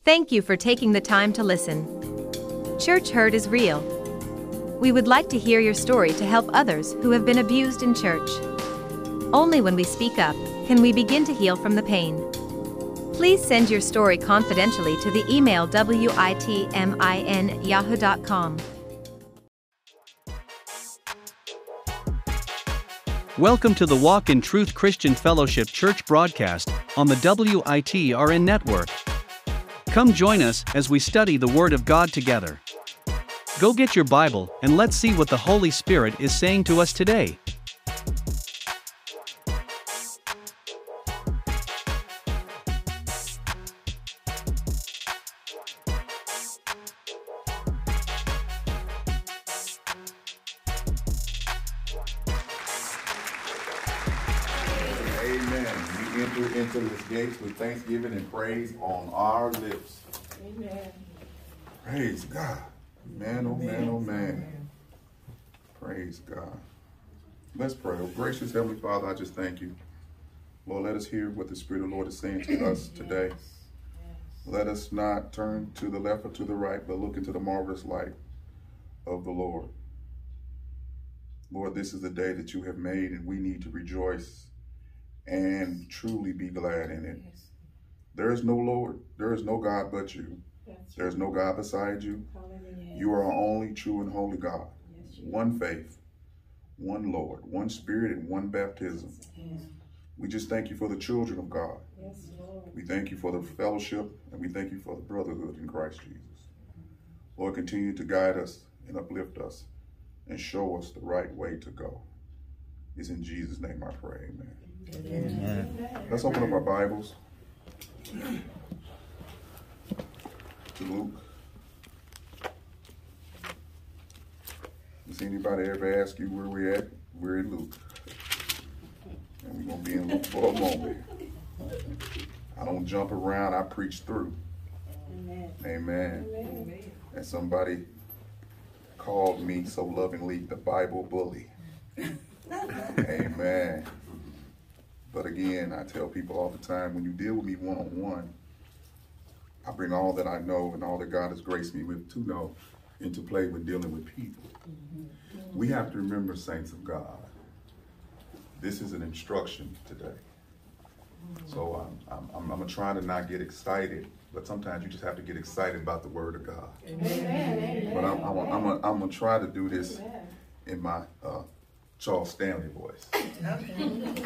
Thank you for taking the time to listen. Church hurt is real. We would like to hear your story to help others who have been abused in church. Only when we speak up can we begin to heal from the pain. Please send your story confidentially to the email witmin@yahoo.com. Welcome to the Walk in Truth Christian Fellowship Church broadcast on the WITRN network. Come join us as we study the Word of God together. Go get your Bible and let's see what the Holy Spirit is saying to us today. Into his gates with thanksgiving and praise on our lips. Amen. Praise God. Man, oh man, oh man. Praise God. Let's pray. Oh, gracious Heavenly Father, I just thank you. Lord, let us hear what the Spirit of the Lord is saying to us today. Let us not turn to the left or to the right, but look into the marvelous light of the Lord. Lord, this is the day that you have made, and we need to rejoice and truly be glad in it. Yes. There is no Lord, there is no God but you. There is no God beside you. Hallelujah. You are our only true and holy God. Yes, one faith, one Lord, one Spirit, and one baptism. Yes. We just thank you for the children of God. Yes, Lord. We thank you for the fellowship, and we thank you for the brotherhood in Christ Jesus. Lord, continue to guide us and uplift us and show us the right way to go. It's in Jesus' name I pray, amen. Amen. Let's open up our Bibles to Luke. Does anybody ever ask you where we're at? We're in Luke. And we're going to be in Luke for a moment. I don't jump around, I preach through. Amen. Amen. Amen. And somebody called me so lovingly the Bible bully. Amen. But again, I tell people all the time, when you deal with me one-on-one, I bring all that I know and all that God has graced me with to know into play when dealing with people. Mm-hmm. We have to remember, saints of God, this is an instruction today. So I'm going to try to not get excited, but sometimes you just have to get excited about the Word of God. Amen. But I'm going to try to do this in my Charles Stanley voice. Amen.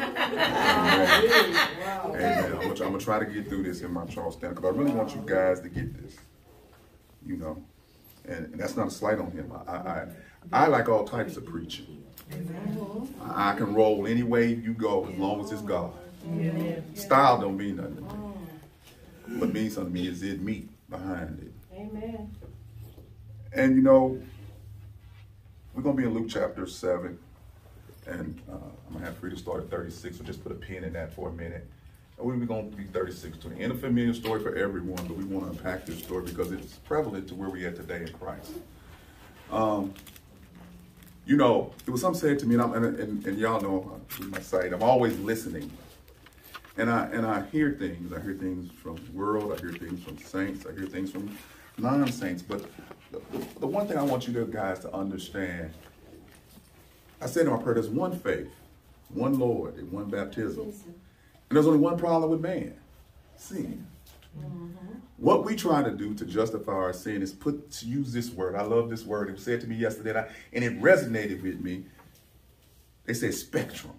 Wow. Amen. I'm gonna try to get through this in my Charles Stanley because I really want you guys to get this. You know, and that's not a slight on him. I like all types of preaching. I can roll any way you go as long as it's God. Style don't mean nothing to me. What means something to me is it meat behind it. Amen. And you know, we're gonna be in Luke chapter 7. And I'm going to have Frida start at 36, so just put a pin in that for a minute. And we're going to be 36 to the end. A familiar story for everyone, but we want to unpack this story because it's prevalent to where we're at today in Christ. You know, it was something said to me, and y'all know my site, I'm always listening. And I hear things. I hear things from the world. I hear things from saints. I hear things from non-saints. But the one thing I want you guys to understand, I said in my prayer, there's one faith, one Lord, and one baptism. And there's only one problem with man, sin. What we try to do to justify our sin is to use this word. I love this word. It was said to me yesterday, and it resonated with me. They said spectrum.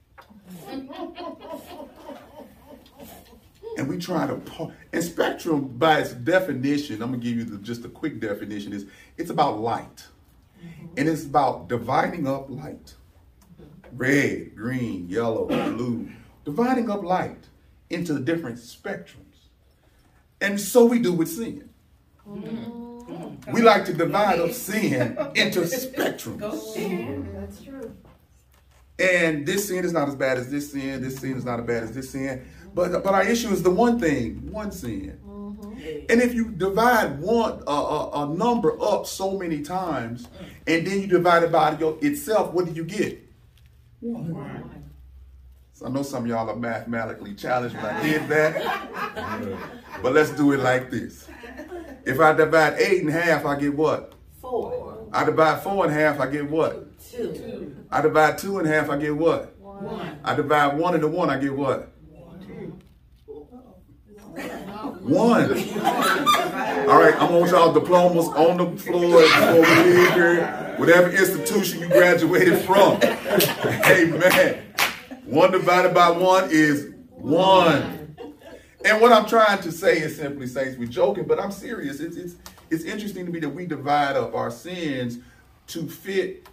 And we try to, and spectrum by its definition, I'm going to give you just a quick definition, is it's about light. And it's about dividing up light. Red, green, yellow, blue. Dividing up light into the different spectrums. And so we do with sin. We like to divide up sin into spectrums. That's true. And this sin is not as bad as this sin. This sin is not as bad as this sin. But our issue is the one thing, one sin. And if you divide a number up so many times, and then you divide it by itself, what do you get? One. So I know some of y'all are mathematically challenged when I did that. But let's do it like this. If I divide 8 in half, I get what? 4. I divide 4 in half, I get what? 2. I divide 2 in half, I get what? 1. I divide 1 into 1, I get what? 1. All right, I want y'all diplomas on the floor before we leave here. Whatever institution you graduated from. Amen. 1 divided by 1 is 1. And what I'm trying to say is simply, saints, we're joking, but I'm serious. It's interesting to me that we divide up our sins to fit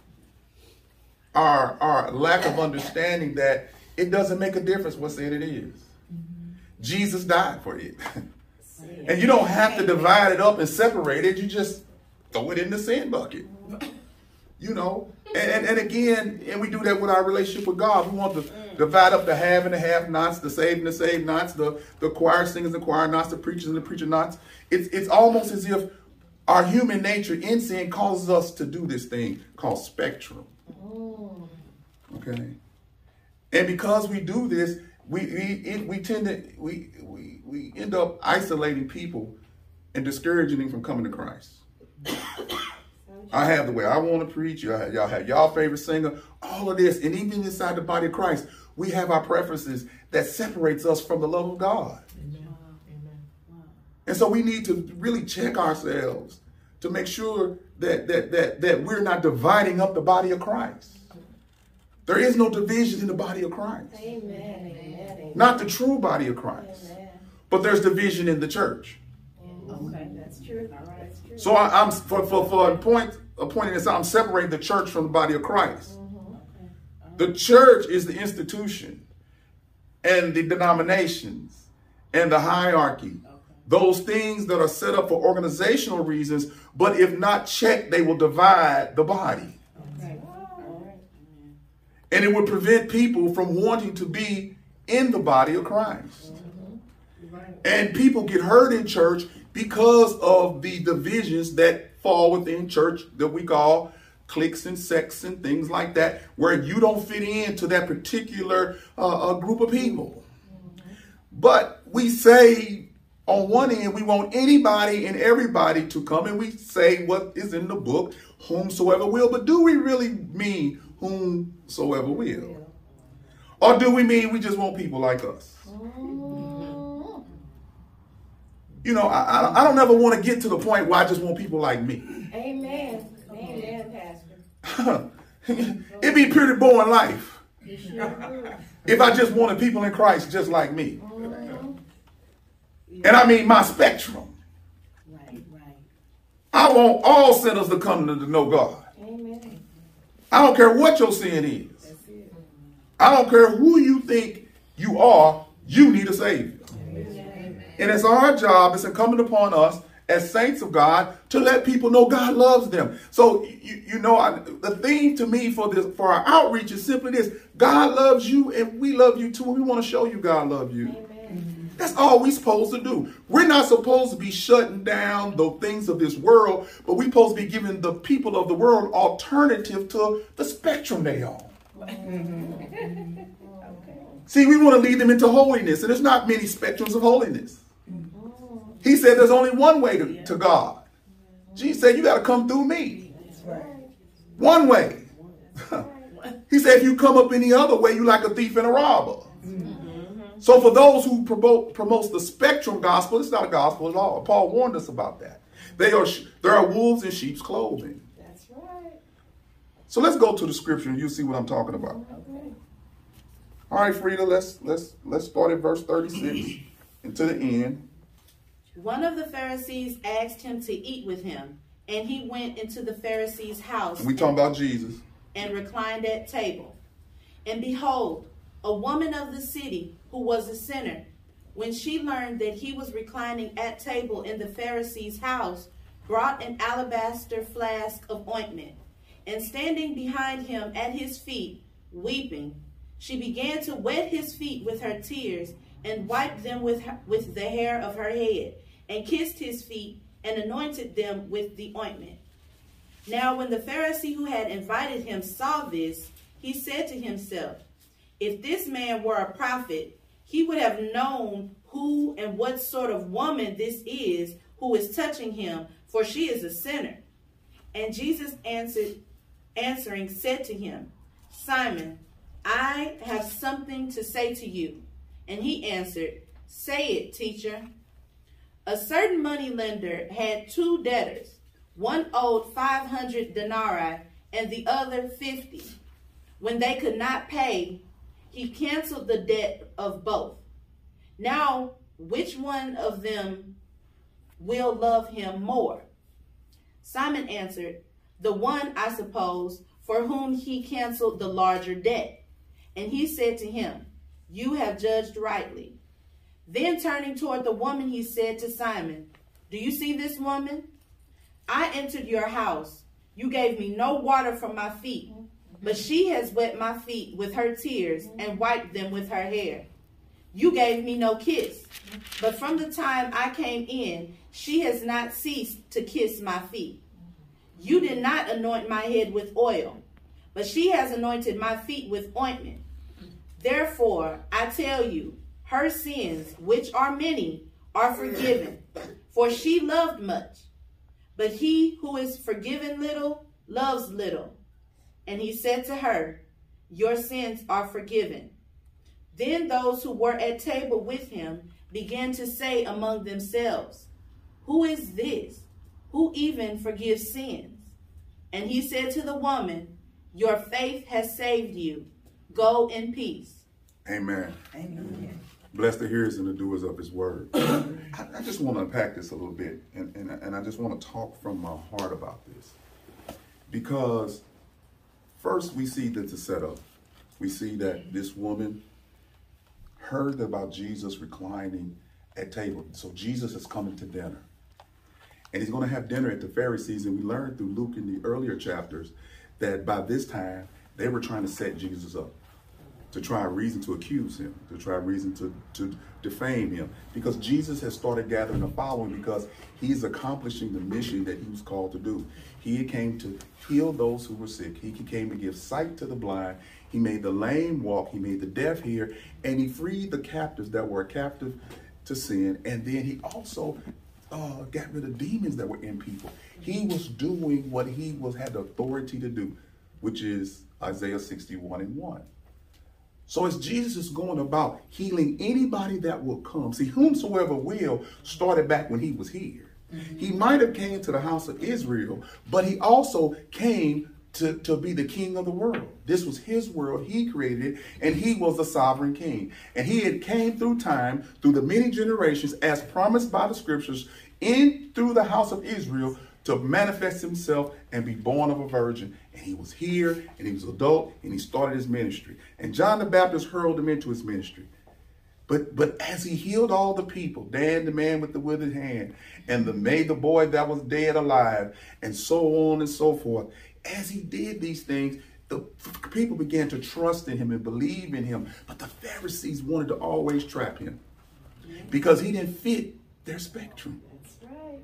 our lack of understanding that it doesn't make a difference what sin it is. Jesus died for it. And you don't have to divide it up and separate it. You just throw it in the sin bucket. You know, and again, and we do that with our relationship with God. We want to divide up the have and the have-nots, the saved and the saved-nots, the choir singers and choir-nots, the preachers and the preacher-nots. It's almost as if our human nature in sin causes us to do this thing called spectrum. Okay, and because we do this, we tend to we end up isolating people and discouraging them from coming to Christ. I have the way I want to preach. Y'all have y'all favorite singer. All of this, and even inside the body of Christ, we have our preferences that separates us from the love of God. Amen. And so we need to really check ourselves to make sure that we're not dividing up the body of Christ. There is no division in the body of Christ. Amen. Amen. Not the true body of Christ. Amen. But there's division in the church. Okay, that's true. All right, that's true. So I'm for pointing this out, I'm separating the church from the body of Christ. The church is the institution and the denominations and the hierarchy. Those things that are set up for organizational reasons, but if not checked, they will divide the body. Okay. And it would prevent people from wanting to be in the body of Christ. And people get hurt in church because of the divisions that fall within church that we call cliques and sects and things like that, where you don't fit into that particular group of people. But we say on one end, we want anybody and everybody to come, and we say what is in the book, whomsoever will. But do we really mean whomsoever will? Or do we mean we just want people like us? You know, I don't ever want to get to the point where I just want people like me. Amen. Amen, Pastor. It'd be a pretty boring life if I just wanted people in Christ just like me. And I mean my spectrum. Right. I want all sinners to come to know God. Amen. I don't care what your sin is. I don't care who you think you are, you need a Savior. And it's our job, it's incumbent upon us as saints of God to let people know God loves them. So, you know, the theme to me for our outreach is simply this: God loves you and we love you too. And we want to show you God loves you. Amen. That's all we're supposed to do. We're not supposed to be shutting down the things of this world, but we're supposed to be giving the people of the world alternative to the spectrum they on. See, we want to lead them into holiness, and there's not many spectrums of holiness. He said there's only one way to God. Jesus said you got to come through me. One way. He said if you come up any other way, you're like a thief and a robber. So for those who promotes the spectrum gospel, it's not a gospel at all. Paul warned us about that. There are wolves in sheep's clothing. That's right. So let's go to the scripture and you'll see what I'm talking about. Okay. All right, Frida, let's start at verse 36 and to the end. One of the Pharisees asked him to eat with him, and he went into the Pharisee's house. And we talking about Jesus. And reclined at table. And behold, a woman of the city who was a sinner, when she learned that he was reclining at table in the Pharisee's house, brought an alabaster flask of ointment, and standing behind him at his feet, weeping, she began to wet his feet with her tears, and wiped them with the hair of her head, and kissed his feet, and anointed them with the ointment. Now when the Pharisee who had invited him saw this, he said to himself, If this man were a prophet, he would have known who and what sort of woman this is who is touching him, for she is a sinner. And Jesus answering said to him, Simon, I have something to say to you. And he answered, Say it, teacher. A certain moneylender had 2 debtors. One owed 500 denarii and the other 50. When they could not pay, he canceled the debt of both. Now, which one of them will love him more? Simon answered, The one, I suppose, for whom he canceled the larger debt. And he said to him, You have judged rightly. Then turning toward the woman, he said to Simon, Do you see this woman? I entered your house. You gave me no water for my feet, but she has wet my feet with her tears and wiped them with her hair. You gave me no kiss, but from the time I came in, she has not ceased to kiss my feet. You did not anoint my head with oil, but she has anointed my feet with ointment. Therefore, I tell you, her sins, which are many, are forgiven, for she loved much. But he who is forgiven little loves little. And he said to her, Your sins are forgiven. Then those who were at table with him began to say among themselves, Who is this, who even forgives sins? And he said to the woman, Your faith has saved you. Go in peace. Amen. Amen. Bless the hearers and the doers of his word. I just want to unpack this a little bit, and I just want to talk from my heart about this. Because first we see that the setup. We see that this woman heard about Jesus reclining at table. So Jesus is coming to dinner. And he's going to have dinner at the Pharisees. And we learned through Luke in the earlier chapters that by this time, they were trying to set Jesus up, to try a reason to accuse him, to try a reason to defame him. Because Jesus has started gathering a following because he's accomplishing the mission that he was called to do. He came to heal those who were sick. He came to give sight to the blind. He made the lame walk. He made the deaf hear. And he freed the captives that were captive to sin. And then he also got rid of demons that were in people. He was doing what he had the authority to do, which is Isaiah 61:1. So as Jesus is going about healing anybody that will come, see, whomsoever will started back when he was here. Mm-hmm. He might have came to the house of Israel, but he also came to be the king of the world. This was his world. He created it, and he was the sovereign king. And he had came through time, through the many generations, as promised by the scriptures, through the house of Israel, to manifest himself and be born of a virgin. And he was here, and he was adult, and he started his ministry. And John the Baptist hurled him into his ministry. But as he healed all the people, Dan, the man with the withered hand, and made the boy that was dead alive, and so on and so forth, as he did these things, the people began to trust in him and believe in him. But the Pharisees wanted to always trap him because he didn't fit their spectrum. That's right.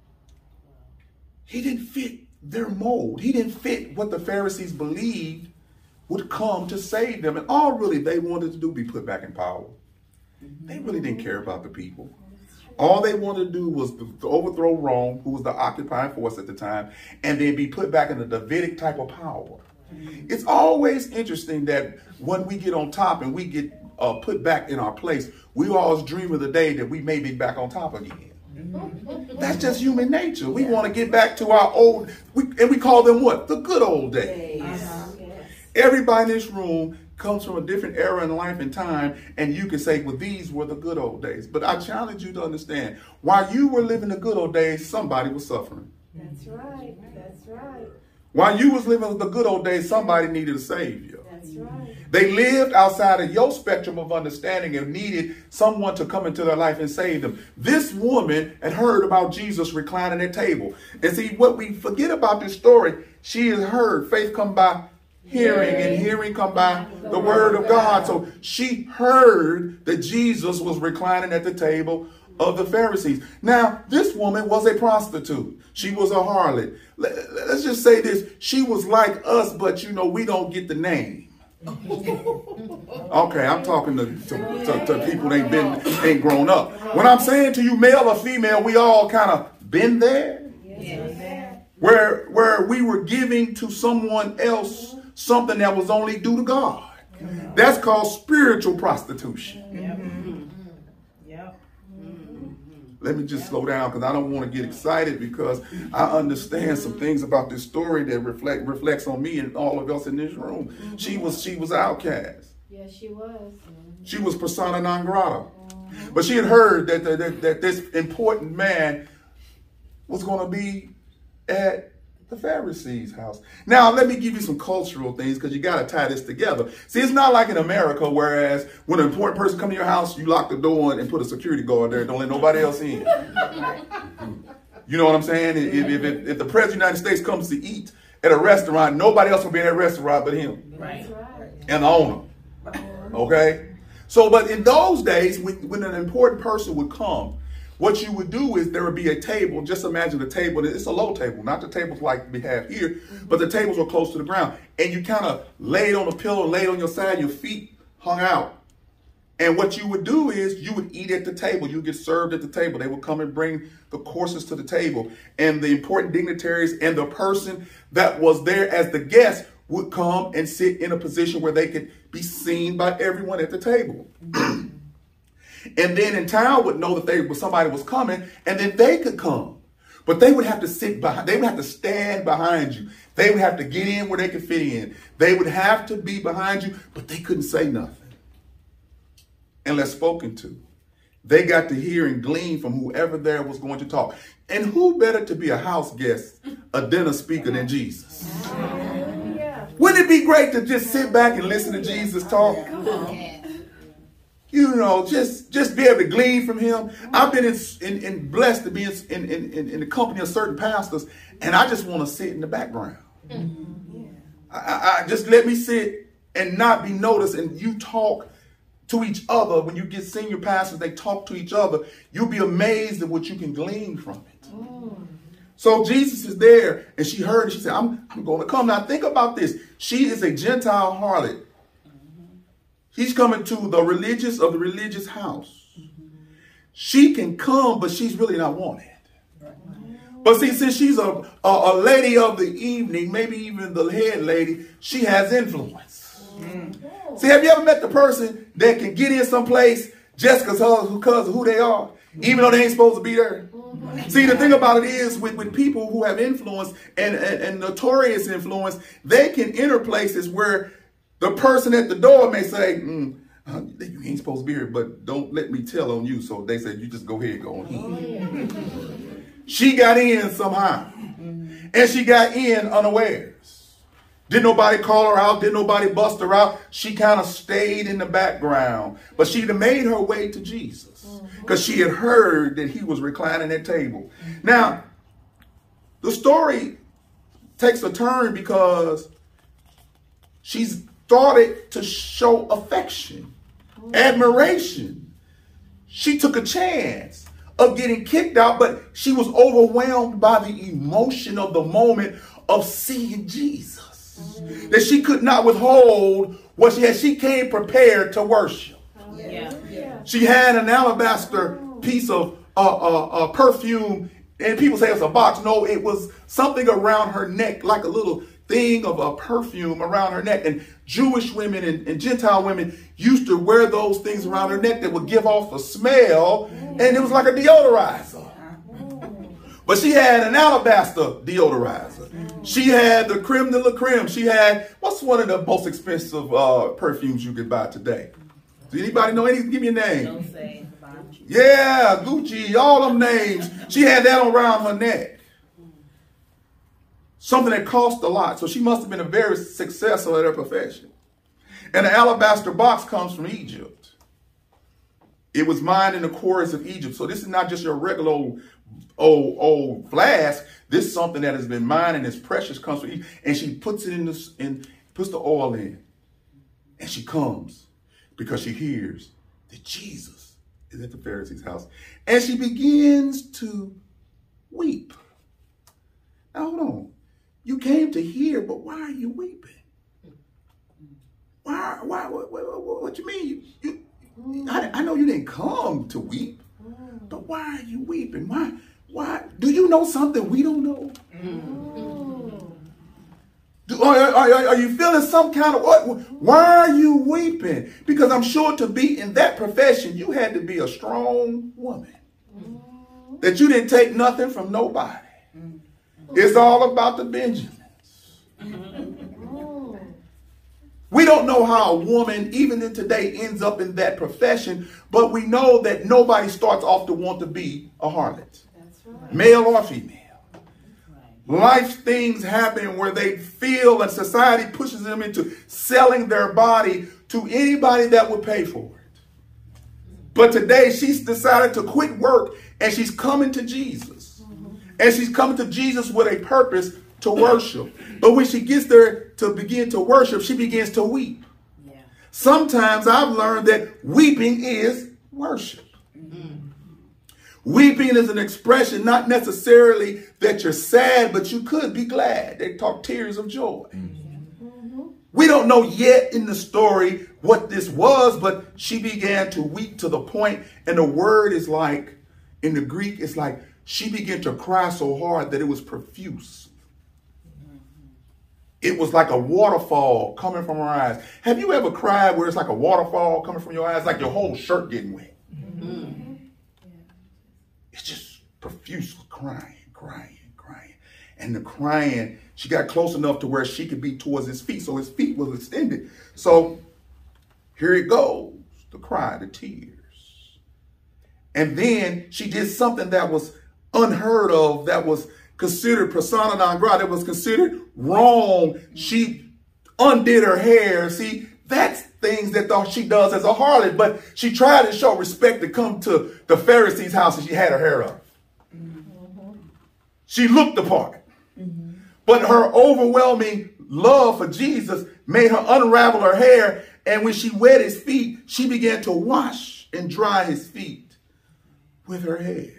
He didn't fit their mold. He didn't fit what the Pharisees believed would come to save them. And all really they wanted to do be put back in power. They really didn't care about the people. All they wanted to do was to overthrow Rome, who was the occupying force at the time, and then be put back in a Davidic type of power. It's always interesting that when we get on top and we get put back in our place, we always dream of the day that we may be back on top again. That's just human nature. We want to get back to our old, and we call them what? The good old days. Everybody in this room comes from a different era in life and time, and you can say, well, these were the good old days. But I challenge you to understand, while you were living the good old days, somebody was suffering. That's right. That's right. While you was living the good old days, somebody needed a savior. That's right. They lived outside of your spectrum of understanding and needed someone to come into their life and save them. This woman had heard about Jesus reclining at table. And see, what we forget about this story, she has heard faith come by hearing, and hearing come by the word of God. So she heard that Jesus was reclining at the table of the Pharisees. Now, this woman was a prostitute. She was a harlot. Let's just say this. She was like us, but we don't get the name. Okay, I'm talking to people that ain't grown up. When I'm saying to you, male or female, we all kind of been there. Yes. Where we were giving to someone else something that was only due to God. That's called spiritual prostitution. Let me just slow down because I don't want to get excited, because I understand some things about this story that reflects on me and all of us in this room. She was outcast. Yes, she was. She was persona non grata. But she had heard that this important man was going to be at the Pharisees' house. Now, let me give you some cultural things, because you got to tie this together. See, it's not like in America, whereas when an important person comes to your house, you lock the door and put a security guard there. Don't let nobody else in. You know what I'm saying? If the President of the United States comes to eat at a restaurant, nobody else will be in that restaurant but him. Right. And the owner. Okay? So, but in those days, when an important person would come, what you would do is there would be a table. Just imagine a table. It's a low table, not the tables like we have here, but the tables were close to the ground. And you kind of laid on a pillow, laid on your side, your feet hung out. And what you would do is you would eat at the table. You get served at the table. They would come and bring the courses to the table. And the important dignitaries and the person that was there as the guest would come and sit in a position where they could be seen by everyone at the table. And then in town would know that somebody was coming, and then they could come. But they would have to sit behind, they would have to stand behind you. They would have to get in where they could fit in. They would have to be behind you, but they couldn't say nothing unless spoken to. They got to hear and glean from whoever there was going to talk. And who better to be a house guest, a dinner speaker, than Jesus? Wouldn't it be great to just sit back and listen to Jesus talk? You know, just be able to glean from him. I've been in blessed to be in the company of certain pastors, and I just want to sit in the background. I just let me sit and not be noticed. And you talk to each other. When you get senior pastors, they talk to each other. You'll be amazed at what you can glean from it. So Jesus is there, and she heard it. She said, I'm going to come. Now think about this. She is a Gentile harlot. He's coming to the religious house. She can come, but she's really not wanted. But see, since she's a lady of the evening, maybe even the head lady, she has influence. See, have you ever met the person that can get in someplace just because of who they are, even though they ain't supposed to be there? See, the thing about it is with people who have influence and notorious influence, they can enter places where the person at the door may say, you ain't supposed to be here, but don't let me tell on you. So they said, you just go ahead, go on in. She got in somehow. And she got in unawares. Didn't nobody call her out. Didn't nobody bust her out. She kind of stayed in the background. But she'd have made her way to Jesus, because she had heard that he was reclining at table. Now, the story takes a turn because she's started to show affection, admiration. She took a chance of getting kicked out, but she was overwhelmed by the emotion of the moment of seeing Jesus. That she could not withhold what she had. She came prepared to worship. She had an alabaster piece of perfume, and people say it's a box. No, it was something around her neck, like a little thing of a perfume around her neck. And Jewish women and Gentile women used to wear those things around her neck that would give off a smell, and it was like a deodorizer. But she had an alabaster deodorizer. She had the creme de la creme. She had, what's one of the most expensive perfumes you could buy today? Does anybody know any? Give me a name. Yeah, Gucci, all them names. She had that around her neck. Something that cost a lot. So she must have been a very successful at her profession. And the alabaster box comes from Egypt. It was mined in the quarries of Egypt. So this is not just your regular old flask. This is something that has been mined and is precious, comes from Egypt. And she puts it in this, and puts the oil in. And she comes because she hears that Jesus is at the Pharisee's house. And she begins to weep. Now hold on. You came to hear, but why are you weeping? what you mean? I know you didn't come to weep, but why are you weeping? Why? Do you know something we don't know? Are you feeling some kind of what? Why are you weeping? Because I'm sure to be in that profession, you had to be a strong woman. That you didn't take nothing from nobody. It's all about the Benjamins. We don't know how a woman, even in today, ends up in that profession, but we know that nobody starts off to want to be a harlot. That's right. Male or female. Life things happen where they feel and society pushes them into selling their body to anybody that would pay for it. But today she's decided to quit work and she's coming to Jesus. And she's coming to Jesus with a purpose to worship. But when she gets there to begin to worship, she begins to weep. Yeah. Sometimes I've learned that weeping is worship. Weeping is an expression, not necessarily that you're sad, but you could be glad. They talk tears of joy. We don't know yet in the story what this was, but she began to weep to the point, and the word is like, in the Greek, it's like she began to cry so hard that it was profuse. It was like a waterfall coming from her eyes. Have you ever cried where it's like a waterfall coming from your eyes, like your whole shirt getting wet? It's just profuse crying. And the crying, she got close enough to where she could be towards his feet. So his feet was extended. So here it goes, the cry, the tears. And then she did something that was unheard of, that was considered persona non grata, that was considered wrong. She undid her hair. See, that's things that she does as a harlot, but she tried to show respect to come to the Pharisees' house and she had her hair up. She looked the part. But her overwhelming love for Jesus made her unravel her hair, and when she wet his feet, she began to wash and dry his feet with her hair.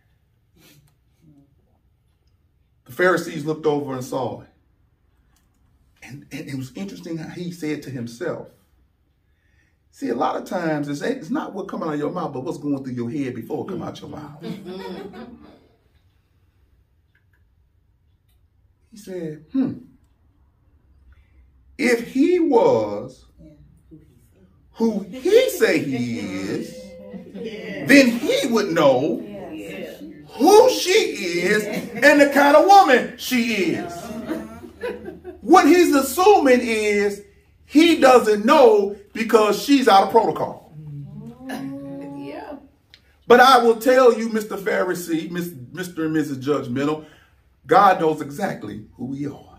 The Pharisees looked over and saw it. And it was interesting how he said to himself, see, a lot of times it's not what comes out of your mouth, but what's going through your head before it comes out your mouth. He said, if he was who he say he is, then he would know who she is and the kind of woman she is. What he's assuming is he doesn't know because she's out of protocol. But I will tell you, Mr. Pharisee, Mr. and Mrs. Judgmental, God knows exactly who we are.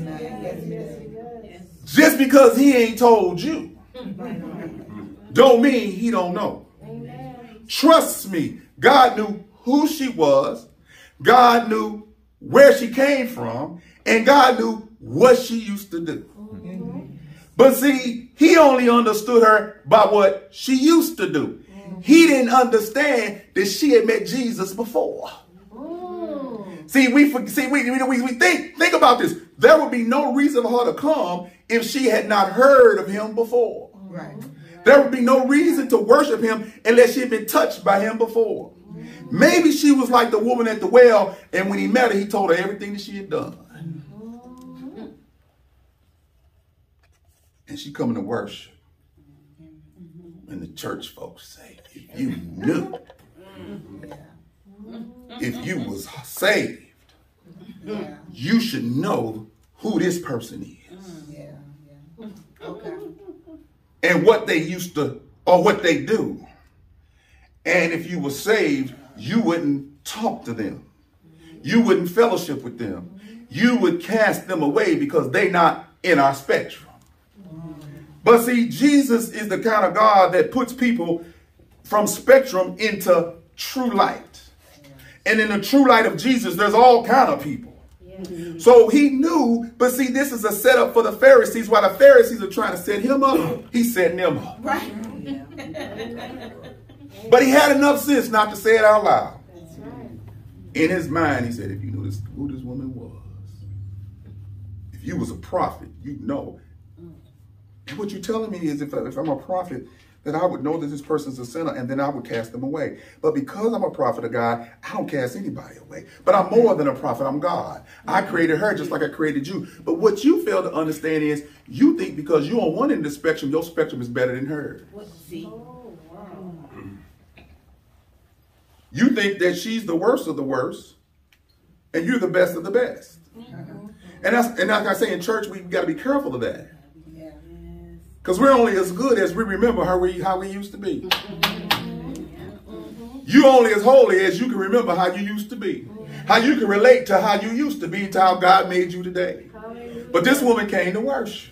Just because he ain't told you don't mean he don't know. Trust me, God knew who she was, God knew where she came from, and God knew what she used to do. But see, he only understood her by what she used to do. He didn't understand that she had met Jesus before. See, we think about this. There would be no reason for her to come if she had not heard of him before. Right. There would be no reason to worship him unless she had been touched by him before. Maybe she was like the woman at the well, and when he met her, he told her everything that she had done. And she coming to worship. And the church folks say, if you knew, if you was saved, you should know who this person is. Okay. And what they used to, or what they do. And if you were saved, you wouldn't talk to them. You wouldn't fellowship with them. You would cast them away because they're not in our spectrum. But see, Jesus is the kind of God that puts people from spectrum into true light. And in the true light of Jesus, there's all kind of people. So he knew, but see, this is a setup for the Pharisees. While the Pharisees are trying to set him up, he's setting them up. Right. But he had enough sense not to say it out loud. That's right. In his mind, he said, if you knew who this woman was, if you was a prophet, you'd know And what you're telling me is if I'm a prophet, that I would know that this person's a sinner, and then I would cast them away. But because I'm a prophet of God, I don't cast anybody away. But I'm more than a prophet. I'm God. I created her just like I created you. But what you fail to understand is you think because you're on one end of the spectrum, your spectrum is better than hers. You think that she's the worst of the worst, and you're the best of the best. And like I say, in church, we got to be careful of that. Because we're only as good as we remember how we used to be. You're only as holy as you can remember how you used to be. How you can relate to how you used to be to how God made you today. But this woman came to worship.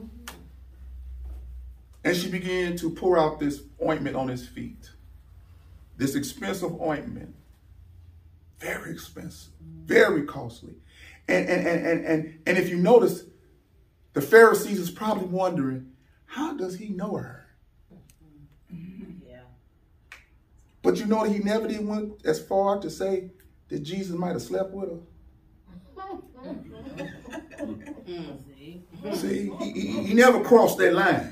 And she began to pour out this ointment on his feet. This expensive ointment. Very expensive. Very costly. And if you notice, the Pharisees is probably wondering, how does he know her? Yeah. But you know that he never did went as far to say that Jesus might have slept with her. See, he never crossed that line.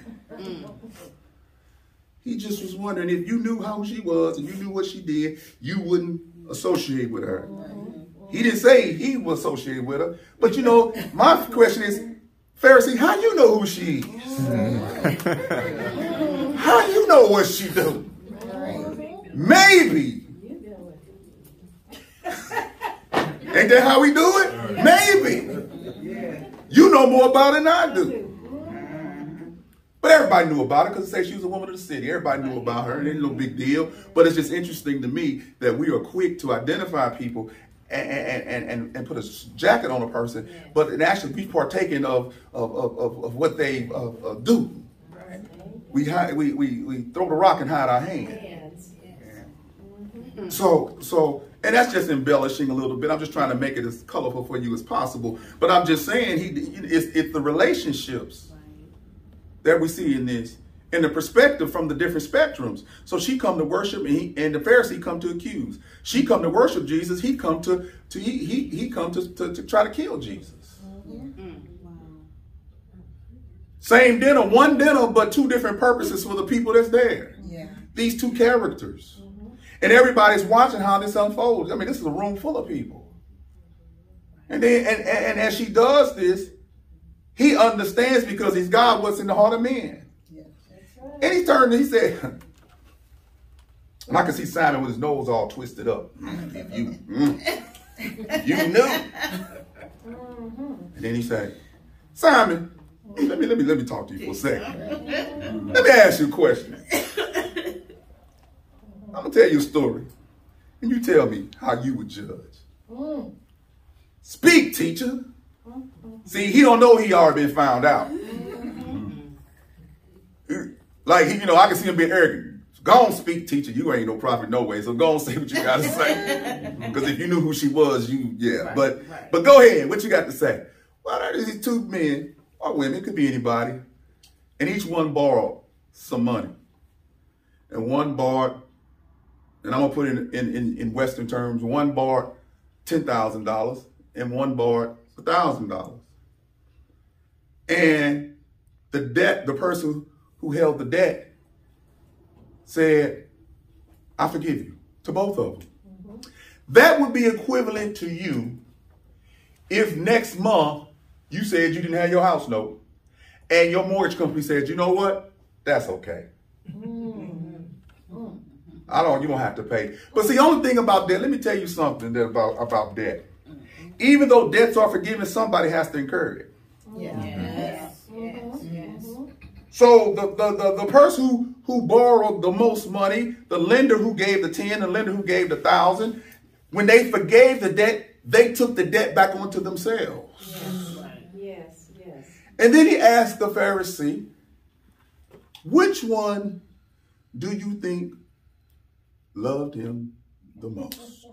He just was wondering if you knew how she was and you knew what she did, you wouldn't associate with her. He didn't say he was associated with her. But you know, my question is, Pharisee, how you know who she is? How you know what she do? Maybe. Ain't that how we do it? Maybe. You know more about it than I do. But everybody knew about it because they say she was a woman of the city. Everybody knew about her. It ain't no big deal. But it's just interesting to me that we are quick to identify people and put a jacket on a person, but it actually be partaking of what they do. We throw the rock and hide our hand. So, and that's just embellishing a little bit. I'm just trying to make it as colorful for you as possible. But I'm just saying, it's the relationships that we see in this, and the perspective from the different spectrums. So she come to worship, and the Pharisee come to accuse. She come to worship Jesus. He come to try to kill Jesus. Same dinner, one dinner, but two different purposes for the people that's there. Yeah. These two characters. And everybody's watching how this unfolds. I mean, this is a room full of people. And then, and as she does this, he understands because he's God what's in the heart of men. Yeah. Right. And he turned and he said, and I can see Simon with his nose all twisted up. If you knew. And then he said, Simon, let me talk to you for a second. Let me ask you a question. I'm going to tell you a story. And you tell me how you would judge. Speak, teacher. See, he don't know he already been found out. Like, I can see him being arrogant. Go on, speak, teacher. You ain't no prophet no way, so go on, say what you got to say. Because if you knew who she was, But go ahead. What you got to say? Well, there's these two men or women, it could be anybody, and each one borrowed some money. And one borrowed, and I'm going to put it in Western terms, one borrowed $10,000 and one borrowed $1,000. And the person who held the debt said, I forgive you, to both of them. That would be equivalent to you if next month you said you didn't have your house note and your mortgage company said, you know what? That's okay. You don't have to pay. But see, the only thing about debt, let me tell you something about debt. Even though debts are forgiven, somebody has to incur it. Yes. So the person who borrowed the most money, the lender who gave the 10, the lender who gave the 1,000, when they forgave the debt, they took the debt back onto themselves. Yes. And then he asked the Pharisee, which one do you think loved him the most?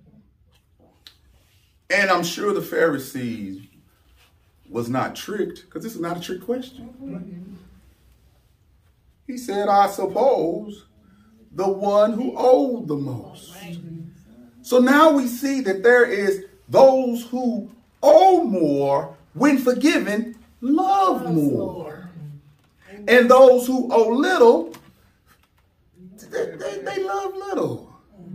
And I'm sure the Pharisees was not tricked, because this is not a trick question. He said, I suppose the one who owed the most. So now we see that there is those who owe more when forgiven, love more. And those who owe little, they love little.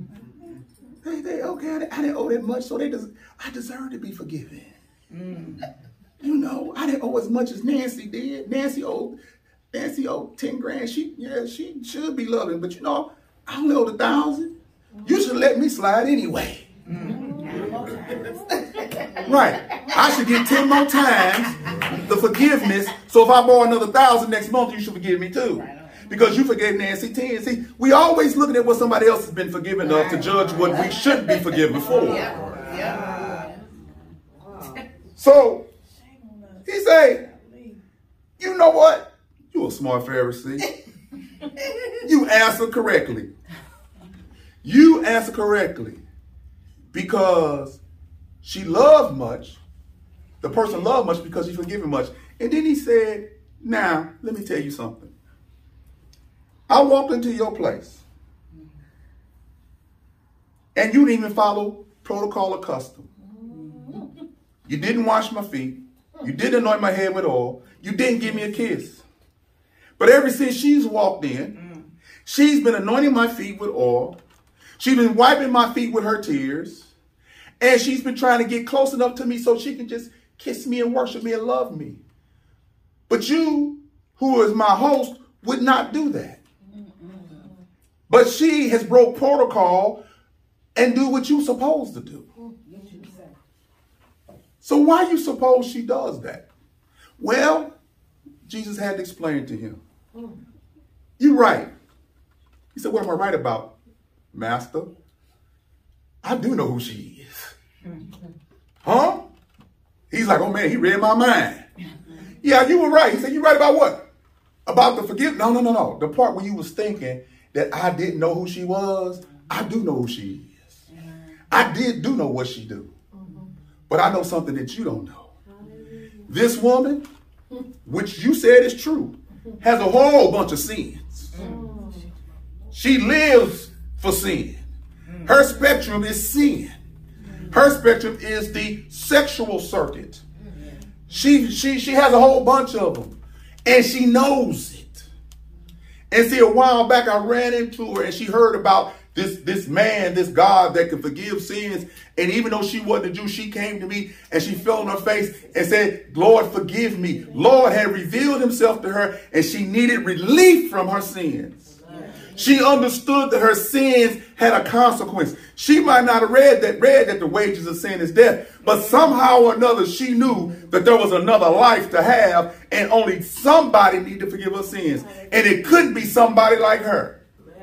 Okay, I didn't owe that much, so I deserve to be forgiven. You know, I didn't owe as much as Nancy did. Nancy owed 10 grand. She should be loving, but you know, I only owed 1,000. You should let me slide anyway. Right. I should get 10 more times the forgiveness. So if I borrow another 1,000 next month, you should forgive me too. Because you forgave Nancy 10. See, we always looking at what somebody else has been forgiven of to judge what we should be forgiven for. So he say, you know what? You a smart Pharisee. You answer correctly. You answer correctly. Because she loved much. The person loved much because she forgiven much. And then he said, now, let me tell you something. I walked into your place. And you didn't even follow protocol or custom. You didn't wash my feet. You didn't anoint my head with oil. You didn't give me a kiss. But ever since she's walked in, she's been anointing my feet with oil. She's been wiping my feet with her tears. And she's been trying to get close enough to me so she can just kiss me and worship me and love me. But you, who is my host, would not do that. But she has broke protocol and do what you're supposed to do. So why you suppose she does that? Well, Jesus had to explain to him. You're right. He said, what am I right about, Master? I do know who she is. Huh? He's like, oh man, he read my mind. Yeah, you were right. He said, you right about what? About the forgiveness? No. The part where you was thinking that I didn't know who she was, I do know who she is. I do know what she do. But I know something that you don't know. This woman, which you said is true, has a whole bunch of sins. She lives for sin. Her spectrum is sin. Her spectrum is the sexual circuit. She has a whole bunch of them. And she knows it. And see, a while back I ran into her and she heard about this man, this God that can forgive sins. And even though she wasn't a Jew, she came to me and she fell on her face and said, Lord, forgive me. Lord had revealed himself to her and she needed relief from her sins. She understood that her sins had a consequence. She might not have read that the wages of sin is death, but somehow or another she knew that there was another life to have and only somebody needed to forgive her sins. And it couldn't be somebody like her.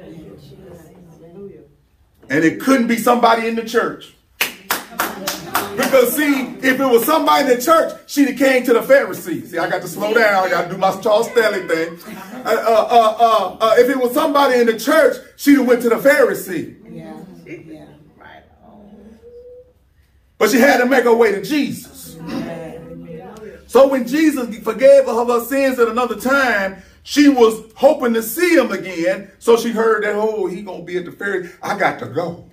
And it couldn't be somebody in the church. Because see, if it was somebody in the church, she'd have came to the Pharisees. See, I got to slow down. I got to do my Charles Stanley thing. If it was somebody in the church, she'd have went to the Pharisee. Yeah. Right. But she had to make her way to Jesus. So when Jesus forgave her of her sins at another time, she was hoping to see him again. So she heard that, oh, he going to be at the Pharisee. I got to go.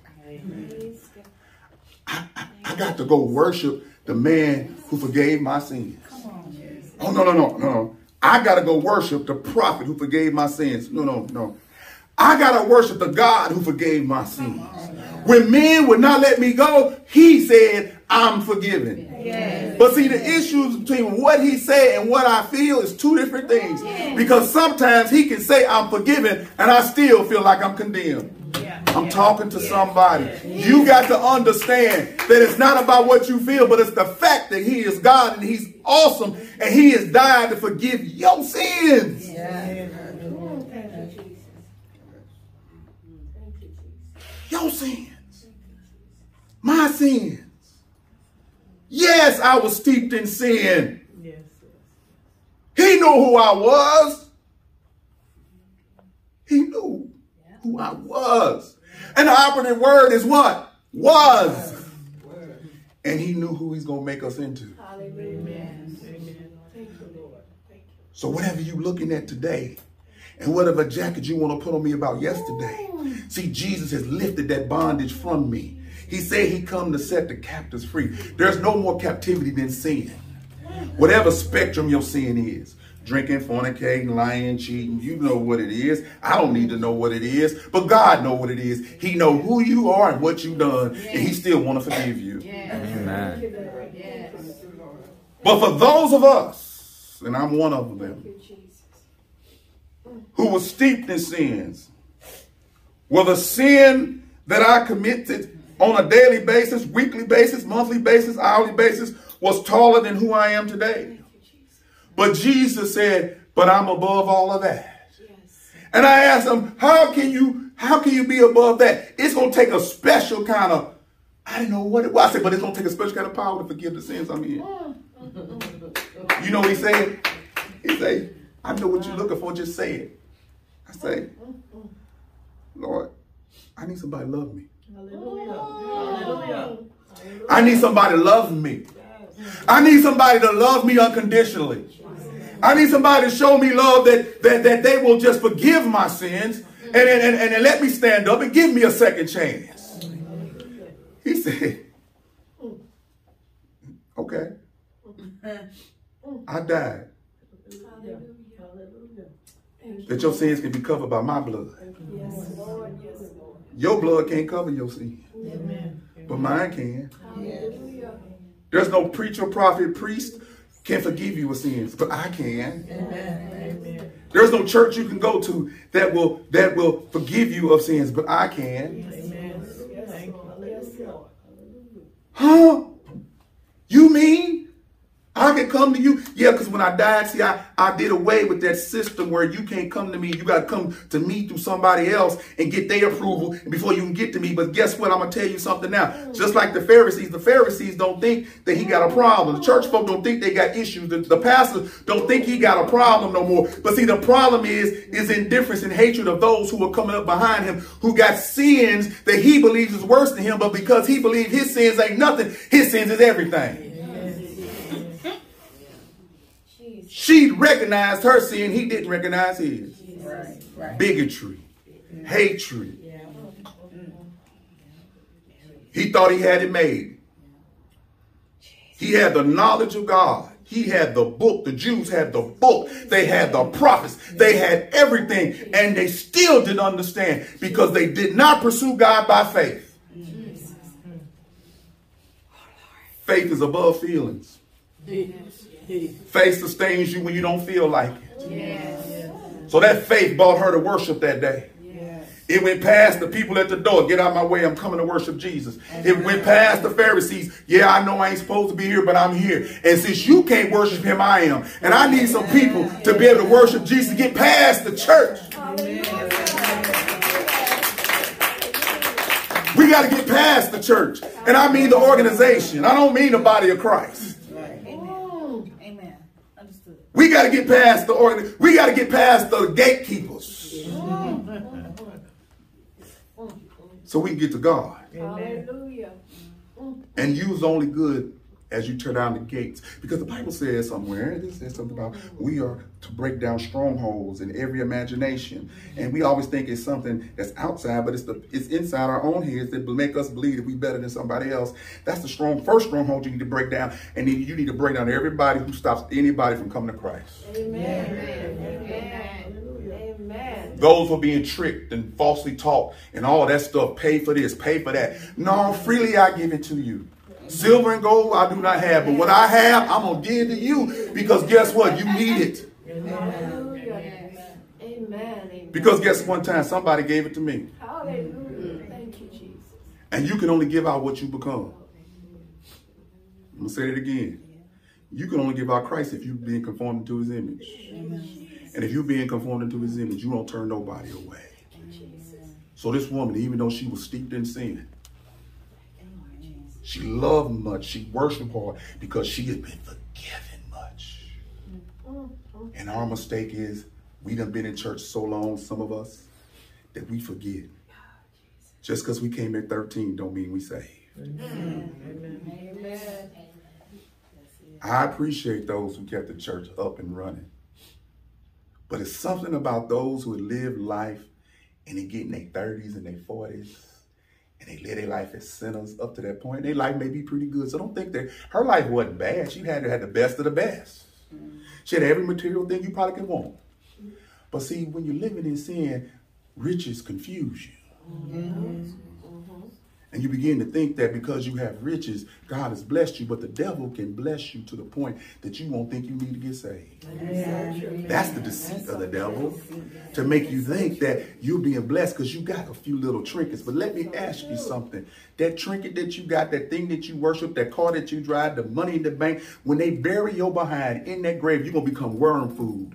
I got to go worship the man who forgave my sins. Oh, no. I got to go worship the prophet who forgave my sins. No. I got to worship the God who forgave my sins. When men would not let me go, he said, I'm forgiven. Yes. But see, the issues between what he said and what I feel is two different things. Because sometimes he can say I'm forgiven and I still feel like I'm condemned. I'm talking to somebody. You got to understand that it's not about what you feel, but it's the fact that he is God and he's awesome and he has died to forgive your sins. Your sins. My sins. Yes, I was steeped in sin. He knew who I was. He knew who I was. And the operative word is what? Was. And he knew who he's going to make us into. So whatever you're looking at today, and whatever jacket you want to put on me about yesterday, see, Jesus has lifted that bondage from me. He said he come to set the captives free. There's no more captivity than sin. Whatever spectrum your sin is. Drinking, fornicating, lying, cheating. You know what it is. I don't need to know what it is, but God knows what it is. He knows who you are and what you've done, and he still want to forgive you. Amen. But for those of us, and I'm one of them, who was steeped in sins, well, the sin that I committed on a daily basis, weekly basis, monthly basis, hourly basis, was taller than who I am today. But Jesus said, but I'm above all of that. And I asked him, how can you be above that? It's going to take a special kind of, I didn't know what it was. I said, but it's going to take a special kind of power to forgive the sins I'm in. You know what he said? He said, I know what you're looking for, just say it. I say, Lord, I need somebody to love me. Hallelujah. I need somebody to love me. I need somebody to love me unconditionally. I need somebody to show me love that they will just forgive my sins and let me stand up and give me a second chance. He said, okay. I died. That your sins can be covered by my blood. Your blood can't cover your sin, but mine can. There's no preacher, prophet, priest can forgive you of sins, but I can. There's no church you can go to that will forgive you of sins, but I can. Huh? You mean I can come to you? Yeah, because when I died, see, I did away with that system where you can't come to me. You got to come to me through somebody else and get their approval before you can get to me. But guess what? I'm going to tell you something now. Just like the Pharisees don't think that he got a problem. The church folk don't think they got issues. The pastors don't think he got a problem no more. But see, the problem is indifference and hatred of those who are coming up behind him, who got sins that he believes is worse than him. But because he believes his sins ain't nothing, his sins is everything. She recognized her sin. He didn't recognize his. Right. Bigotry. Hatred. He thought he had it made. He had the knowledge of God. He had the book. The Jews had the book. They had the prophets. They had everything. And they still didn't understand because they did not pursue God by faith. Faith is above feelings. Faith sustains you when you don't feel like it. So that faith brought her to worship that day. It went past the people at the door. Get out of my way. I'm coming to worship Jesus. It went past the Pharisees. Yeah, I know I ain't supposed to be here, but I'm here. And since you can't worship him, I am. And I need some people to be able to worship Jesus. Get past the church. We got to get past the church. And I mean the organization. I don't mean the body of Christ. We got to get past we got to get past the gatekeepers. So we can get to God. Hallelujah. And use only good as you turn down the gates. Because the Bible says somewhere, it says something about we are to break down strongholds in every imagination. And we always think it's something that's outside, but it's inside our own heads that make us believe that we're better than somebody else. That's the first stronghold you need to break down. And then you need to break down everybody who stops anybody from coming to Christ. Amen. Amen. Those who are being tricked and falsely taught and all that stuff, pay for this, pay for that. No, freely I give it to you. Silver and gold I do not have, but what I have, I'm going to give to you because guess what? You need it. Amen. Because guess one time somebody gave it to me. Hallelujah. Thank you, Jesus. And you can only give out what you become. I'm going to say it again. You can only give out Christ if you're being conformed to his image. Amen. And if you're being conformed into his image, you don't turn nobody away. So this woman, even though she was steeped in sin, she loved much. She worshiped hard because she had been forgiven much. And our mistake is we done been in church so long, some of us, that we forget. Just because we came at 13 don't mean we saved. Amen. I appreciate those who kept the church up and running. But it's something about those who live life and they get in their 30s and their 40s. And they live their life as sinners up to that point. Their life may be pretty good. So don't think that her life wasn't bad. She had the best of the best. She had every material thing you probably could want. But see, when you're living in sin, riches confuse you. And you begin to think that because you have riches, God has blessed you, but the devil can bless you to the point that you won't think you need to get saved. That's the deceit of the devil, to make you think that you're being blessed because you got a few little trinkets. But let me ask you something. That trinket that you got, that thing that you worship, that car that you drive, the money in the bank, when they bury your behind in that grave, you're going to become worm food.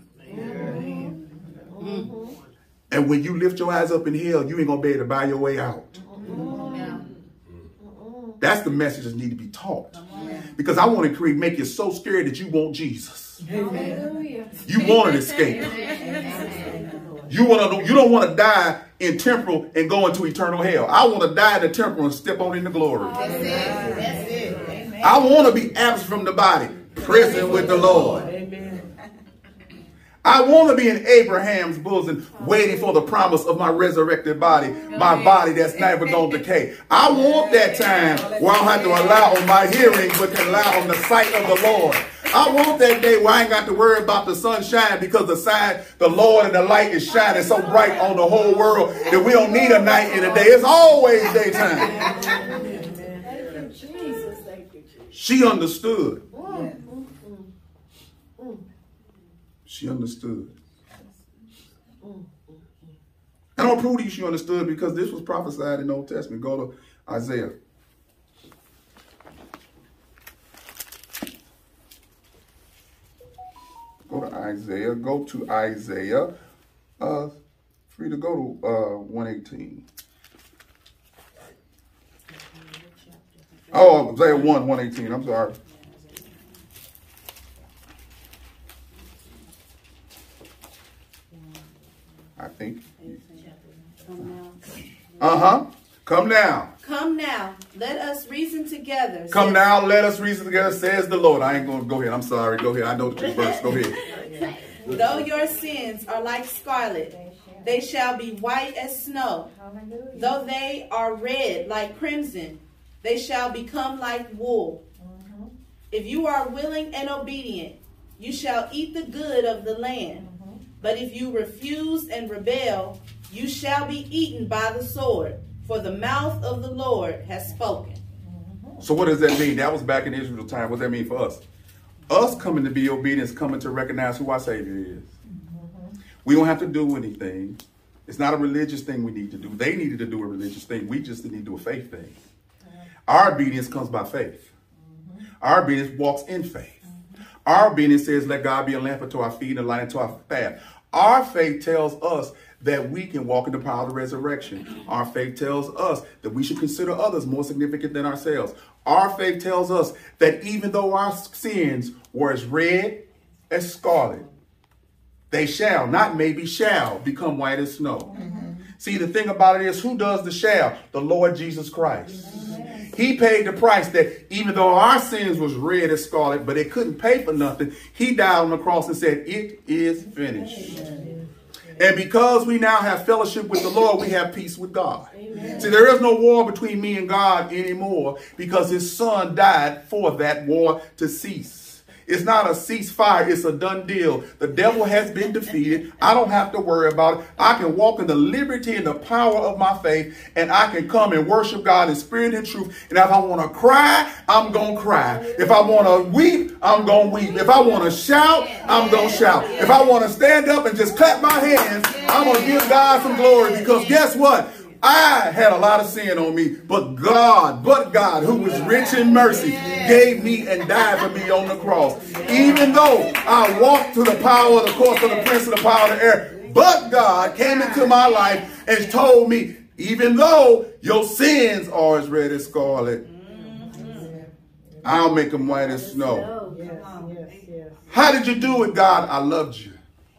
And when you lift your eyes up in hell, you ain't going to be able to buy your way out. That's the message that needs to be taught. Because I want to make you so scared that you want Jesus. You want an escape. You don't want to die in temporal and go into eternal hell. I want to die in the temporal and step on into glory. That's it. I want to be absent from the body, present with the Lord. I want to be in Abraham's bosom, waiting for the promise of my resurrected body, my body that's never going to decay. I want that time where I don't have to rely on my hearing, but can rely on the sight of the Lord. I want that day where I ain't got to worry about the sunshine, because the Lord and the light is shining so bright on the whole world that we don't need a night and a day. It's always daytime. She understood. She understood. I don't prove to you she understood, because this was prophesied in the Old Testament. Go to Isaiah. Go to Isaiah. Go to Isaiah. Free to go to 118. Oh, Isaiah 1:118. I'm sorry. I think. Come now. Come now, let us reason together. Come now, let us reason together, says the Lord. I ain't going to go ahead. I'm sorry. Go ahead. I know the verse. Go ahead. Though your sins are like scarlet, they shall be white as snow. Though they are red like crimson, they shall become like wool. If you are willing and obedient, you shall eat the good of the land. But if you refuse and rebel, you shall be eaten by the sword, for the mouth of the Lord has spoken. So what does that mean? That was back in Israel's time. What does that mean for us? Us coming to be obedient is coming to recognize who our Savior is. We don't have to do anything. It's not a religious thing we need to do. They needed to do a religious thing. We just need to do a faith thing. Our obedience comes by faith. Our obedience walks in faith. Our obedience says, let God be a lamp unto our feet and a light unto our path. Our faith tells us that we can walk in the power of the resurrection. Our faith tells us that we should consider others more significant than ourselves. Our faith tells us that even though our sins were as red as scarlet, they shall, not maybe, shall become white as snow. See, the thing about it is, who does the shall? The Lord Jesus Christ. He paid the price that even though our sins was red as scarlet, but it couldn't pay for nothing, he died on the cross and said, it is finished. And because we now have fellowship with the Lord, we have peace with God. See, there is no war between me and God anymore, because his son died for that war to cease. It's not a ceasefire. It's a done deal. The devil has been defeated. I don't have to worry about it. I can walk in the liberty and the power of my faith, and I can come and worship God in spirit and truth. And if I want to cry, I'm going to cry. If I want to weep, I'm going to weep. If I want to shout, I'm going to shout. If I want to stand up and just clap my hands, I'm going to give God some glory, because guess what? I had a lot of sin on me, but God, who was rich in mercy, gave me and died for me on the cross. Even though I walked through the power of the course of the prince of the power of the air, but God came into my life and told me, even though your sins are as red as scarlet, I'll make them white as snow. How did you do it, God? I loved you.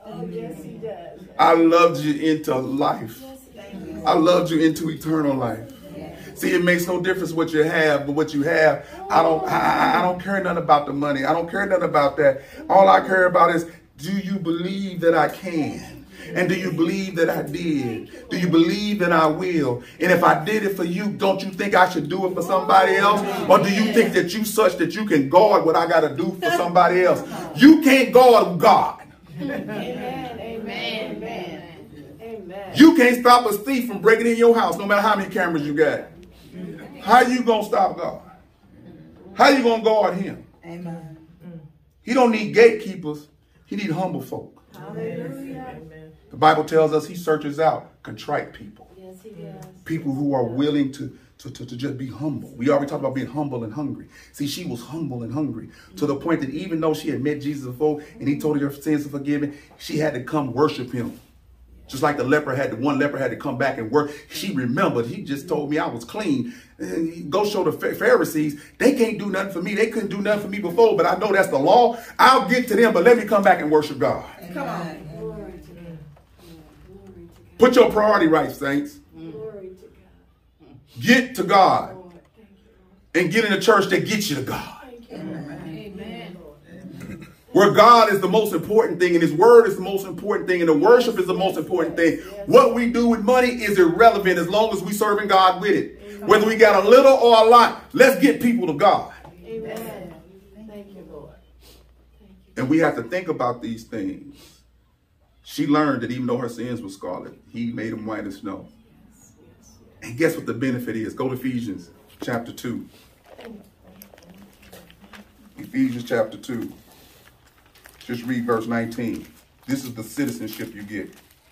I loved you into life. I loved you into eternal life. See, it makes no difference what you have, but what you have, I don't care nothing about the money. I don't care nothing about that. All I care about is, do you believe that I can? And do you believe that I did? Do you believe that I will? And if I did it for you, don't you think I should do it for somebody else? Or do you think that you such that you can guard what I got to do for somebody else? You can't guard God. Amen. Amen. Amen. You can't stop a thief from breaking in your house, no matter how many cameras you got. How you going to stop God? How you going to guard him? Amen. He don't need gatekeepers. He need humble folk. Hallelujah. The Bible tells us he searches out contrite people. Yes, he does. People who are willing to just be humble. We already talked about being humble and hungry. See, she was humble and hungry to the point that even though she had met Jesus before and he told her sins are forgiven, she had to come worship him. Just like the one leper had to come back and work. She remembered. He just told me I was clean. Go show the Pharisees. They can't do nothing for me. They couldn't do nothing for me before, but I know that's the law. I'll get to them, but let me come back and worship God. Come on. Glory to God. Glory to God. Put your priority right, saints. Glory to God. Get to God. Lord, thank you, Lord. And get in a church that gets you to God. Thank you, Lord. Amen. Where God is the most important thing and his word is the most important thing and the worship is the most important thing. What we do with money is irrelevant as long as we serving God with it. Whether we got a little or a lot, let's get people to God. Amen. Thank you, Lord. Thank you. And we have to think about these things. She learned that even though her sins were scarlet, he made them white as snow. And guess what the benefit is? Go to Ephesians chapter 2. Ephesians chapter 2. Just read verse 19. This is the citizenship you get.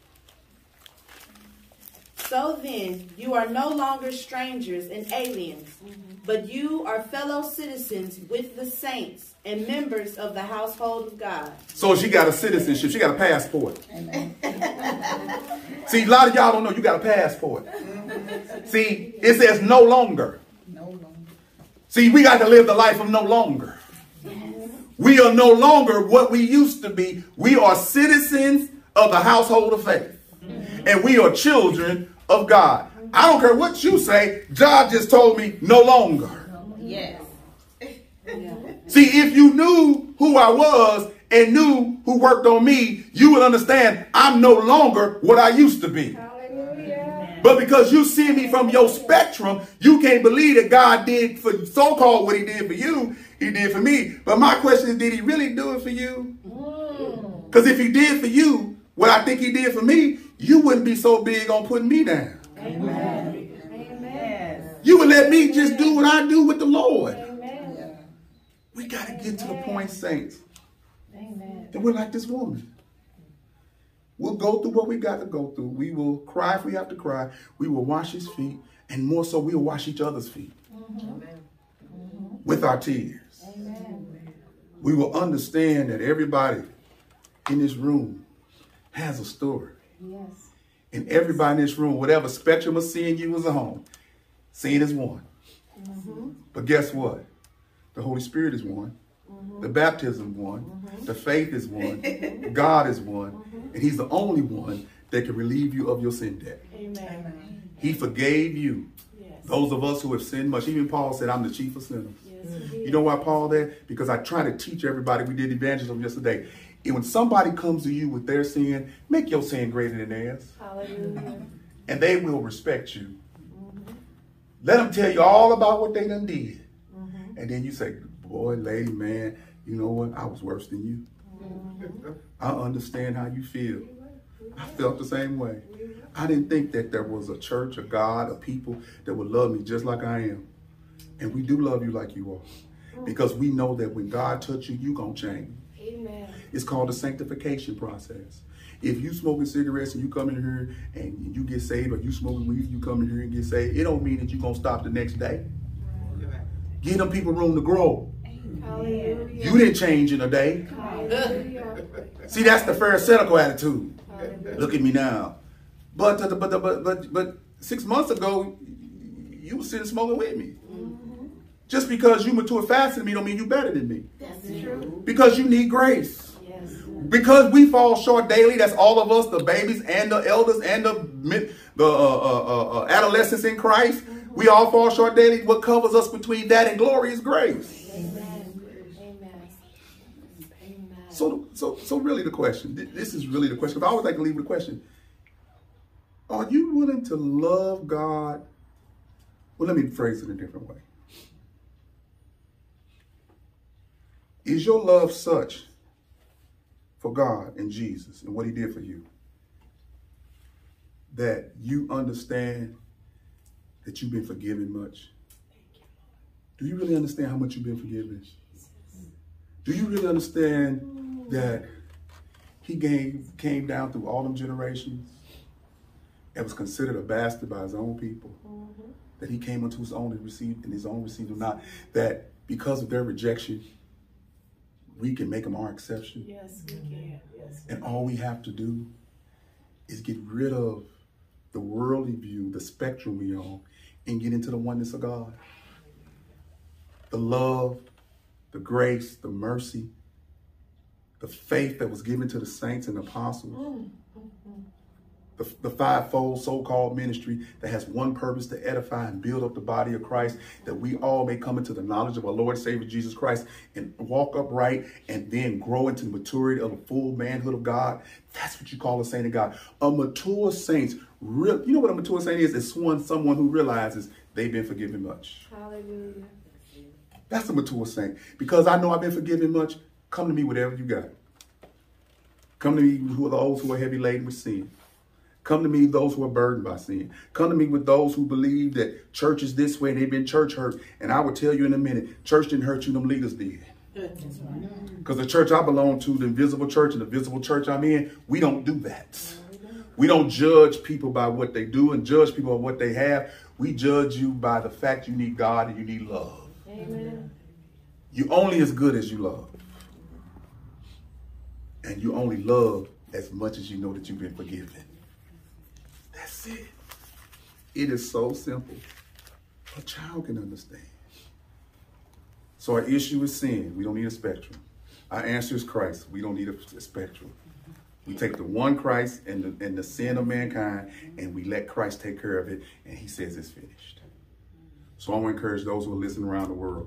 So then, you are no longer strangers and aliens, but you are fellow citizens with the saints and members of the household of God. So she got a citizenship. She got a passport. See, a lot of y'all don't know you got a passport. See, it says no longer. No longer. See, we got to live the life of no longer. We are no longer what we used to be. We are citizens of the household of faith. And we are children of God. I don't care what you say. God just told me no longer. Yes. See, if you knew who I was and knew who worked on me, you would understand I'm no longer what I used to be. Hallelujah. But because you see me from your spectrum, you can't believe that God did for so-called what he did for you, he did for me. But my question is, did he really do it for you? Because if he did for you what I think he did for me, you wouldn't be so big on putting me down. Amen. Amen. You would let me just do what I do with the Lord. Amen. We got to get to the point, saints, Amen. that we're like this woman. We'll go through what we got to go through. We will cry if we have to cry. We will wash his feet. And more so, we'll wash each other's feet with our tears. Amen. We will understand that everybody in this room has a story. Yes. And everybody in this room, whatever spectrum of sin you was on, sin is one. But guess what? The Holy Spirit is one. The baptism is one. The faith is one. God is one. And he's the only one that can relieve you of your sin debt. Amen. He forgave you. Yes. Those of us who have sinned much. Even Paul said, I'm the chief of sinners. Yes, You know why Paul did? Because I try to teach everybody. We did evangelism yesterday. And when somebody comes to you with their sin, make your sin greater than theirs. Hallelujah. And they will respect you. Let them tell you all about what they done did. And then you say, boy, lady, man, you know what? I was worse than you. I understand how you feel. I felt the same way. I didn't think that there was a church, a God, a people that would love me just like I am. And we do love you like you are. Because we know that when God touch you, you're going to change. Amen. It's called the sanctification process. If you smoking cigarettes and you come in here and you get saved, or you smoking weed, you come in here and get saved, it don't mean that you're going to stop the next day. Give them people room to grow. Hallelujah. You didn't change in a day. Hallelujah. See, that's the Pharisaical attitude. Hallelujah. Look at me now. But 6 months ago, you were sitting smoking with me. Just because you mature faster than me don't mean you better than me. That's true. Because you need grace. Yes. Because we fall short daily, that's all of us, the babies and the elders and the adolescents in Christ. We all fall short daily. What covers us between that and glory is grace. Amen. Amen. Amen. So really the question, this is really the question. I always like to leave with a question. Are you willing to love God? Well, let me phrase it a different way. Is your love such for God and Jesus and what he did for you that you understand that you've been forgiven much? Do you really understand how much you've been forgiven? Do you really understand that he came down through all them generations and was considered a bastard by his own people? That he came unto his own and his own received him not? That because of their rejection, we can make them our exception? Yes, we can. Yes. And all we have to do is get rid of the worldly view, the spectrum we on, and get into the oneness of God. The love, the grace, the mercy, the faith that was given to the saints and apostles, the fivefold so-called ministry that has one purpose, to edify and build up the body of Christ, that we all may come into the knowledge of our Lord and Savior Jesus Christ and walk upright and then grow into the maturity of the full manhood of God. That's what you call a saint of God. A mature saint, you know what a mature saint is? It's someone who realizes they've been forgiven much. Hallelujah. That's a mature saint. Because I know I've been forgiven much. Come to me, whatever you got. Come to me, who are those who are heavy laden with sin. Come to me, those who are burdened by sin. Come to me with those who believe that church is this way and they've been church hurt. And I will tell you in a minute, church didn't hurt you, them leaders did. Because the church I belong to, the invisible church and the visible church I'm in, we don't do that. We don't judge people by what they do and judge people by what they have. We judge you by the fact you need God and you need love. Amen. You only as good as you love. And you only love as much as you know that you've been forgiven. That's it. It is so simple. A child can understand. So our issue is sin. We don't need a spectrum. Our answer is Christ. We don't need a spectrum. We take the one Christ and the sin of mankind, and we let Christ take care of it, and he says it's finished. So I want to encourage those who are listening around the world.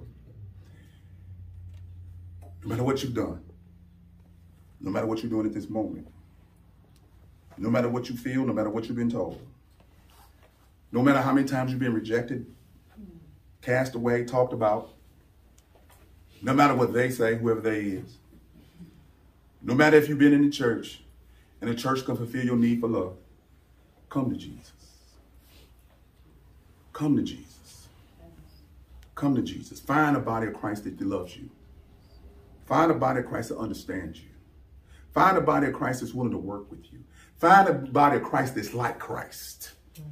No matter what you've done, no matter what you're doing at this moment, no matter what you feel, no matter what you've been told, no matter how many times you've been rejected, cast away, talked about, no matter what they say, whoever they is, no matter if you've been in the church and the church can fulfill your need for love, come to Jesus. Come to Jesus. Come to Jesus. Find a body of Christ that loves you. Find a body of Christ that understands you. Find a body of Christ that's willing to work with you. Find a body of Christ that's like Christ.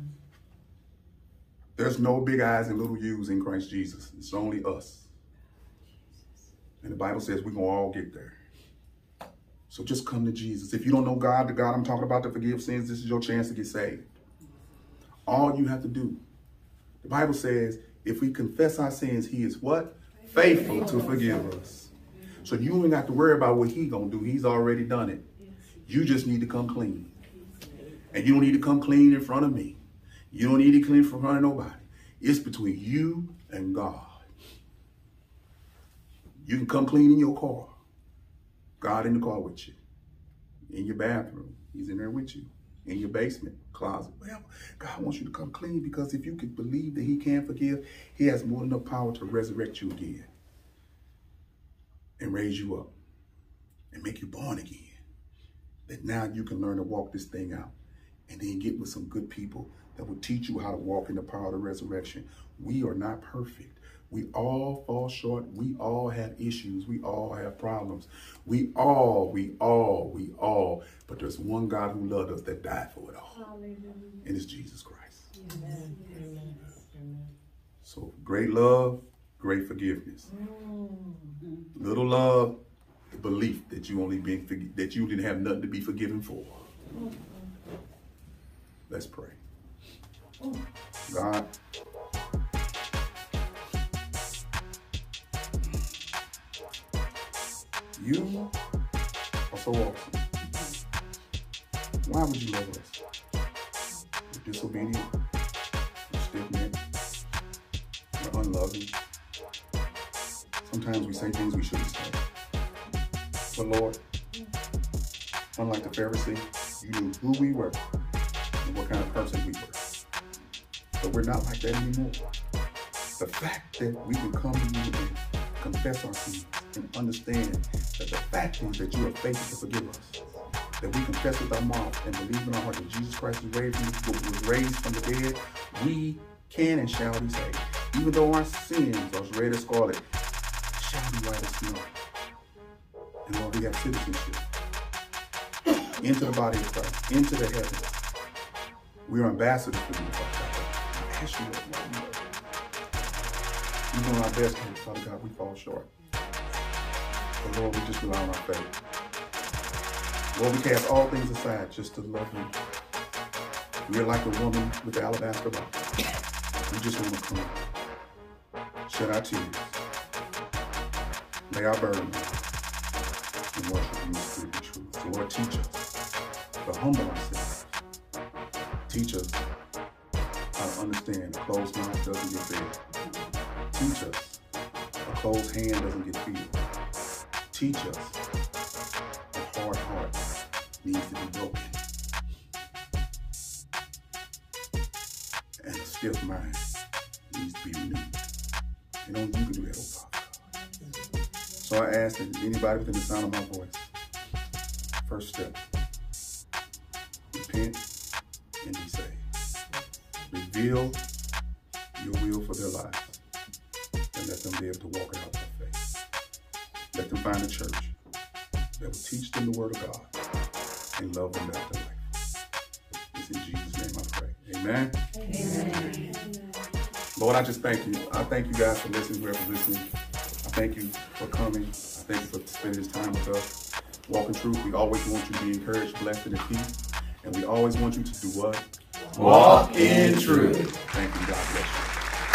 There's no big I's and little U's in Christ Jesus. It's only us. And the Bible says we're going to all get there. So just come to Jesus. If you don't know God, the God I'm talking about to forgive sins, this is your chance to get saved. All you have to do. The Bible says if we confess our sins, he is what? Faithful to forgive us. So you ain't got to worry about what he's going to do. He's already done it. You just need to come clean. And you don't need to come clean in front of me. You don't need to clean in front of nobody. It's between you and God. You can come clean in your car. God in the car with you. In your bathroom. He's in there with you. In your basement, closet, whatever. God wants you to come clean because if you can believe that he can forgive, he has more than enough power to resurrect you again. And raise you up. And make you born again. That now you can learn to walk this thing out. And then get with some good people that will teach you how to walk in the power of the resurrection. We are not perfect. We all fall short. We all have issues. We all have problems. We all. But there's one God who loved us that died for it all. Hallelujah. And it's Jesus Christ. Amen. So great love, great forgiveness. Little love, the belief that you didn't have nothing to be forgiven for. Let's pray. God, you are so awesome. Why would you love us? We're disobedient, we're stiff-necked, we're unloving. Sometimes we say things we shouldn't say. But Lord, unlike the Pharisee, you knew who we were and what kind of person we were. But we're not like that anymore. The fact that we can come to you and confess our sins and understand that the fact is that you are faithful to forgive us. That we confess with our mouth and believe in our heart that Jesus Christ was raised from the dead, we can and shall be saved. Even though our sins are as red as scarlet, shall be white as snow. And Lord, we have citizenship into the body of Christ, into the heavens. We are ambassadors for you, Father God. I ask you, Lord, we do our best, Father God, we fall short. But Lord, we just rely on our faith. Lord, we cast all things aside just to love you. We are like a woman with the alabaster box. We just want to come, shed our tears, lay our burdens, and worship you in spirit and truth. So Lord, teach us to humble ourselves. Teach us how to understand a closed mouth doesn't get fed. Teach us a closed hand doesn't get filled. Teach us a hard heart needs to be broken. And a stiff mind needs to be renewed. And only you can do that, oh Father. So I ask that anybody within the sound of my voice, first step, repent and be saved. Reveal your will for their lives and let them be able to walk it out by faith. Let them find a church that will teach them the word of God and love them back to life. It's in Jesus' name I pray. Amen. Amen. Lord, I just thank you. I thank you guys for listening, whoever's listening. I thank you for coming. I thank you for spending this time with us. Walk in truth. We always want you to be encouraged, blessed, and at peace. And we always want you to do what? Walk in truth. Thank you. God bless you.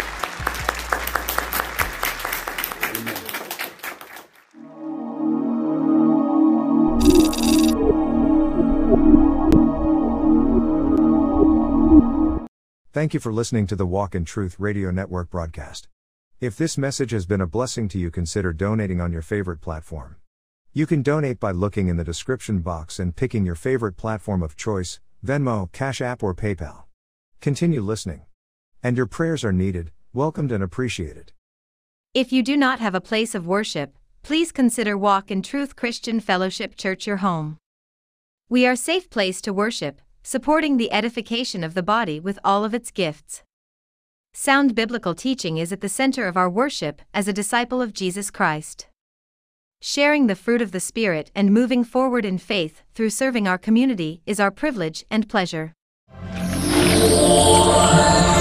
Thank you for listening to the Walk in Truth Radio Network broadcast. If this message has been a blessing to you, consider donating on your favorite platform. You can donate by looking in the description box and picking your favorite platform of choice, Venmo, Cash App, or PayPal. Continue listening. And your prayers are needed, welcomed, and appreciated. If you do not have a place of worship, please consider Walk in Truth Christian Fellowship Church your home. We are a safe place to worship, supporting the edification of the body with all of its gifts. Sound biblical teaching is at the center of our worship as a disciple of Jesus Christ. Sharing the fruit of the Spirit and moving forward in faith through serving our community is our privilege and pleasure.